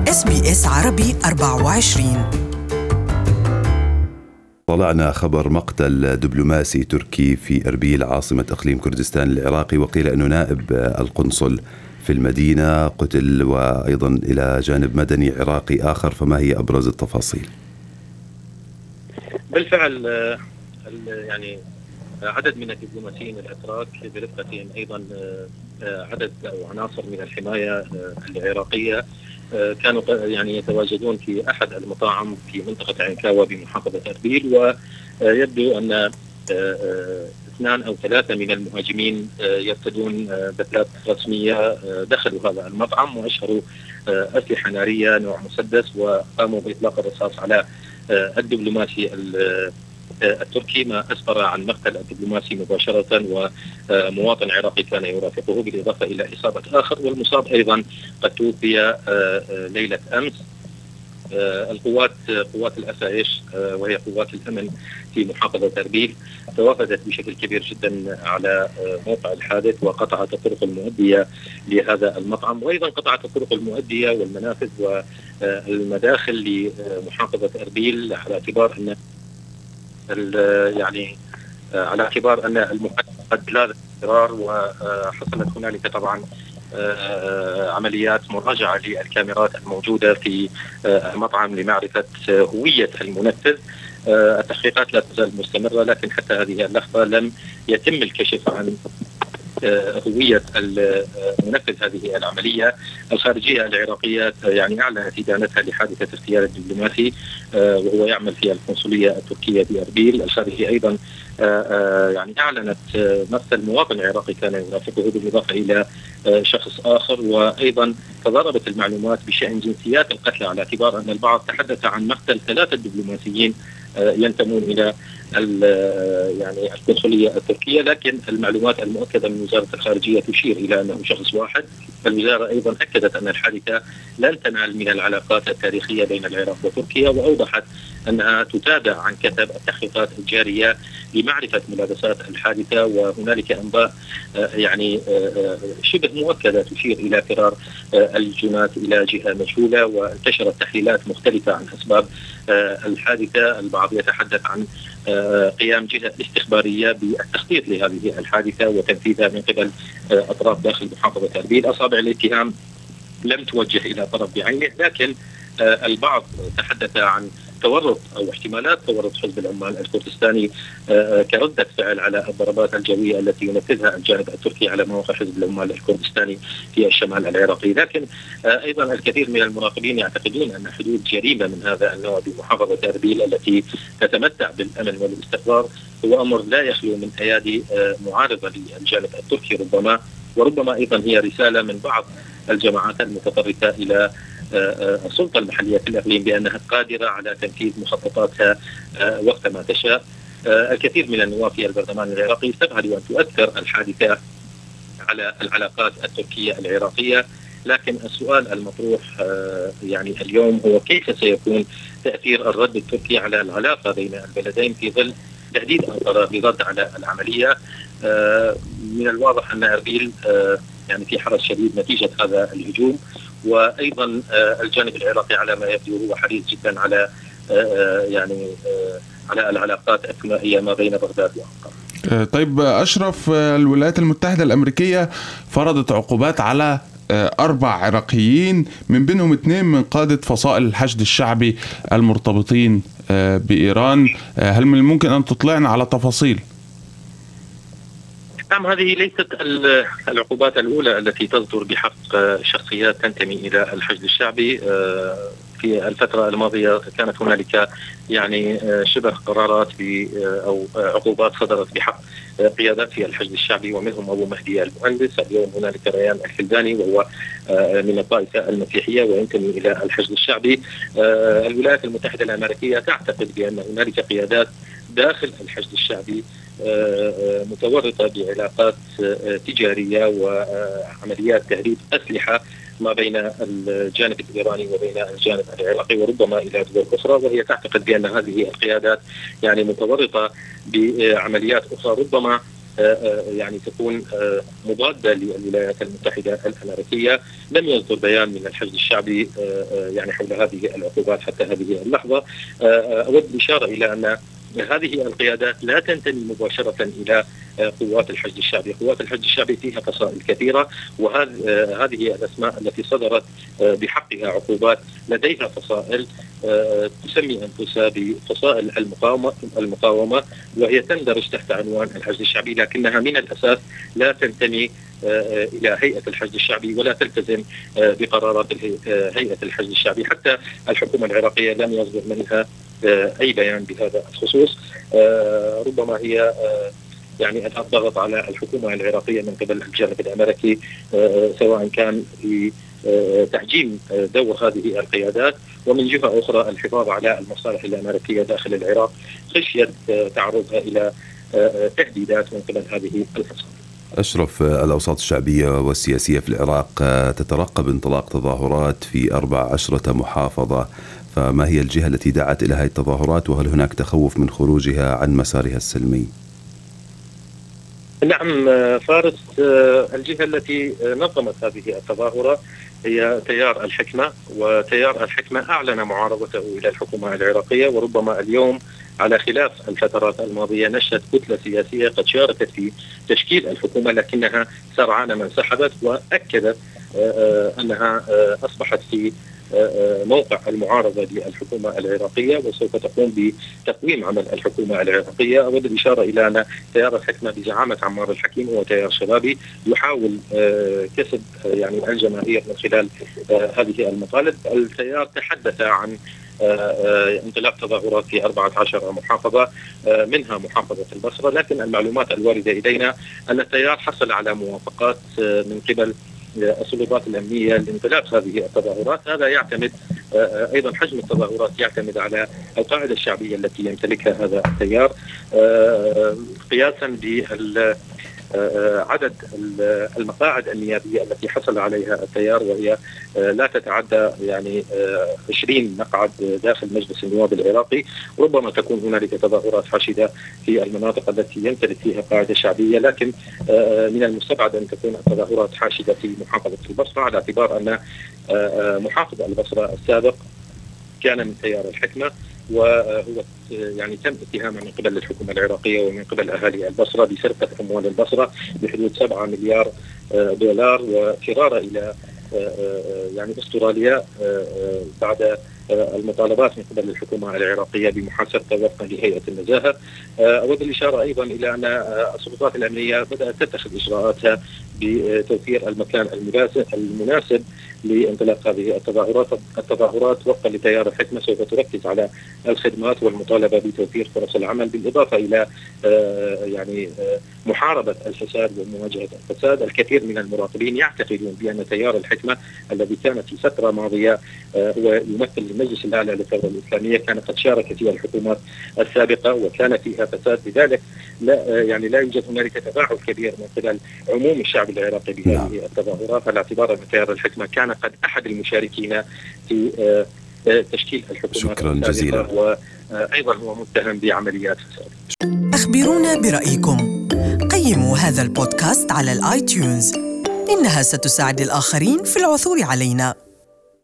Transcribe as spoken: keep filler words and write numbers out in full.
إس بي إس عربي أربعة وعشرين. طلعنا خبر مقتل دبلوماسي تركي في أربيل عاصمة إقليم كردستان العراقي، وقيل أنه نائب القنصل في المدينة قتل، وأيضا إلى جانب مدني عراقي آخر، فما هي أبرز التفاصيل؟ بالفعل يعني عدد من الدبلوماسيين الأتراك برفقتهم أيضا عدد أو عناصر من الحماية العراقية كانوا يعني يتواجدون في أحد المطاعم في منطقة عنكاوة بمحافظة أربيل، ويبدو أن اثنان أو ثلاثة من المهاجمين يرتدون بدلات رسمية دخلوا هذا المطعم وأشهروا أسلحة نارية نوع مسدس، وقاموا بإطلاق الرصاص على الدبلوماسي التركي، ما أسفر عن مقتل الدبلوماسي مباشرة ومواطن عراقي كان يرافقه، بالإضافة إلى إصابة آخر، والمصاب أيضا قد توفي ليلة أمس. القوات قوات الأسايش وهي قوات الأمن في محافظة أربيل توافدت بشكل كبير جدا على موقع الحادث، وقطعت الطرق المؤدية لهذا المطعم، وأيضا قطعت الطرق المؤدية والمنافذ والمداخل لمحافظة أربيل، على اعتبار أن يعني على اعتبار أن المحادث قد لاذت اضطرار، وحصلت هنالك طبعا عمليات مراجعة للكاميرات الموجودة في المطعم لمعرفة هوية المنفذ. التحقيقات لا تزال مستمرة، لكن حتى هذه اللحظة لم يتم الكشف عن هوية المنفذ هذه العملية. الخارجية العراقية يعني أعلنت إدانتها لحادثة اغتيال الدبلوماسي وهو يعمل في القنصلية التركية بأربيل. الخارجية أيضا يعني أعلنت مثل مواطن عراقي كان يرافقه، بالإضافة إلى شخص آخر، وأيضا تضاربت المعلومات بشأن جنسيات القتلى، على اعتبار أن البعض تحدث عن مقتل ثلاثة دبلوماسيين ينتمون إلى يعني القنصلية التركية، لكن المعلومات المؤكدة من وزارة الخارجية تشير إلى أنه شخص واحد. الوزارة أيضا أكدت أن الحادثة لن تنال من العلاقات التاريخية بين العراق وتركيا، وأوضحت أنها تتابع عن كثب التحقيقات الجارية لمعرفة ملابسات الحادثة، وهنالك أنباء يعني شبه مؤكدة تشير إلى فرار الجنات إلى جهة مجهولة، وانتشرت تحليلات مختلفة عن أسباب الحادثة. البعض يتحدث عن قيام جهة استخبارية بالتخطيط لهذه الحادثة وتنفيذها من قبل أطراف داخل محافظة أربيل. أصابع الاتهام لم توجه إلى طرف بعينه، لكن البعض تحدث عن تورط أو احتمالات تورط حزب العمال الكردستاني كردة فعل على الضربات الجوية التي ينفذها الجانب التركي على مواقع حزب العمال الكردستاني في الشمال العراقي. لكن أيضا الكثير من المراقبين يعتقدون أن حدوث جريمة من هذا النوع بمحافظة أربيل التي تتمتع بالأمن والاستقرار هو أمر لا يخلو من أيادي معارضة للجانب التركي، ربما وربما أيضا هي رسالة من بعض الجماعات المتطرفة إلى السلطة المحلية في الإقليم بأنها قادرة على تنفيذ مخططاتها وقتما تشاء. الكثير من النواب في البرلمان العراقي استبعدوا أن تؤثر الحادثة على العلاقات التركية العراقية، لكن السؤال المطروح يعني اليوم هو كيف سيكون تأثير الرد التركي على العلاقة بين البلدين في ظل تهديد أنقرة بالرد على العملية. من الواضح أن أربيل يعني في حرج شديد نتيجة هذا الهجوم، وأيضا الجانب العراقي على ما يبدو هو حريص جدا على يعني على العلاقات الثنائية ما بين بغداد وأنقرة. طيب أشرف، الولايات المتحدة الأمريكية فرضت عقوبات على أربع عراقيين، من بينهم اثنين من قادة فصائل الحشد الشعبي المرتبطين بإيران. هل من الممكن أن تطلعنا على تفاصيل؟ نعم، هذه ليست العقوبات الأولى التي تصدر بحق شخصيات تنتمي إلى الحشد الشعبي. في الفترة الماضية كانت هنالك يعني شبه قرارات أو عقوبات صدرت بحق قيادات في الحشد الشعبي، ومنهم أبو مهدي المهندس. اليوم هنالك ريان الفلداني وهو من الطائفة المسيحية وينتمي إلى الحشد الشعبي. الولايات المتحدة الأمريكية تعتقد بأن هنالك قيادات داخل الحشد الشعبي متورطة بعلاقات تجارية وعمليات تهريب أسلحة ما بين الجانب الإيراني وبين الجانب العراقي وربما إلى دول أخرى، وهي تعتقد بأن هذه القيادات يعني متورطة بعمليات أخرى ربما يعني تكون مضادة للولايات المتحدة الأمريكية. لم يصدر بيان من الحشد الشعبي يعني حول هذه العقوبات حتى هذه اللحظة. أود الإشارة إلى أن هذه القيادات لا تنتمي مباشرة إلى قوات الحشد الشعبي. قوات الحشد الشعبي فيها فصائل كثيرة، وهذه الأسماء التي صدرت بحقها عقوبات لديها فصائل تسمي أنفسها بفصائل المقاومة المقاومة وهي تندرج تحت عنوان الحشد الشعبي، لكنها من الأساس لا تنتمي إلى هيئة الحشد الشعبي ولا تلتزم بقرارات هيئة الحشد الشعبي. حتى الحكومة العراقية لم يصدر منها أي بيان بهذا الخصوص. ربما هي يعني أداة ضغط على الحكومة العراقية من قبل الجانب الأمريكي، سواء كان في تحجيم دور هذه القيادات، ومن جهة أخرى الحفاظ على المصالح الأمريكية داخل العراق خشية تعرضها إلى تهديدات من قبل هذه الفصائل. أشرف، الأوساط الشعبية والسياسية في العراق تترقب انطلاق تظاهرات في أربع عشرة محافظة، فما هي الجهة التي دعت إلى هذه التظاهرات، وهل هناك تخوف من خروجها عن مسارها السلمي؟ نعم فارس، الجهة التي نظمت هذه التظاهرة هي تيار الحكمة، وتيار الحكمة أعلن معارضته إلى الحكومة العراقية، وربما اليوم على خلاف الفترات الماضية نشأت كتلة سياسية قد شاركت في تشكيل الحكومة لكنها سرعان ما انسحبت، وأكدت أنها أصبحت في موقع المعارضة للحكومة العراقية وسوف تقوم بتقويم عمل الحكومة العراقية. أود الإشارة إلى أن تيار الحكمة بزعامة عمار الحكيم هو تيار شبابي يحاول كسب يعني الجماهير من خلال هذه المطالب. التيار تحدث عن انطلاق تظاهرات في أربعة عشر محافظة منها محافظة البصرة، لكن المعلومات الواردة إلينا أن التيار حصل على موافقات من قبل السلطات الأمنية لانطلاق هذه التظاهرات. هذا يعتمد أيضا حجم التظاهرات يعتمد على القاعدة الشعبية التي يمتلكها هذا التيار، قياسا بال عدد المقاعد النيابية التي حصل عليها التيار، وهي لا تتعدى يعني عشرين مقعد داخل مجلس النواب العراقي. ربما تكون هنالك تظاهرات حاشدة في المناطق التي يمتلك فيها قاعدة شعبية، لكن من المستبعد أن تكون التظاهرات حاشدة في محافظة البصرة، على اعتبار أن محافظ البصرة السابق كان من تيار الحكمة، وهو يعني تم اتهامه من قبل الحكومة العراقية ومن قبل أهالي البصرة بسرقة أموال البصرة بحدود سبعة مليار دولار وفرارة إلى يعني أستراليا بعد المطالبات من قبل الحكومة العراقية بمحاسبته وفقا لهيئة النزاهة. أود الإشارة أيضا إلى أن السلطات الأمنية بدأت تتخذ إجراءاتها بتوفير المكان المناسب لانطلاق هذه التظاهرات. التظاهرات وفقا لتيار الحكمة سوف تركز على الخدمات والمطالبة بتوفير فرص العمل، بالإضافة إلى يعني محاربة الفساد ومواجهة الفساد. الكثير من المراقبين يعتقدون بأن تيار الحكمة الذي كان في فترة ماضية هو يمثل المجلس الأعلى للثورة الإسلامية كان قد شارك فيها الحكومات السابقة وكان فيها فساد، لذلك لا يعني لا يوجد هنالك تفاعل كبير من قبل عموم الشعب العراقي بهذه التظاهرات، على اعتبار أن تيار الحكمة كان قد أحد المشاركين في تشكيل الحكومة. شكرا جزيلا. وأيضا هو متهم بعمليات فساد. أخبرونا برأيكم، قيموا هذا البودكاست على الآيتيونز، إنها ستساعد الآخرين في العثور علينا.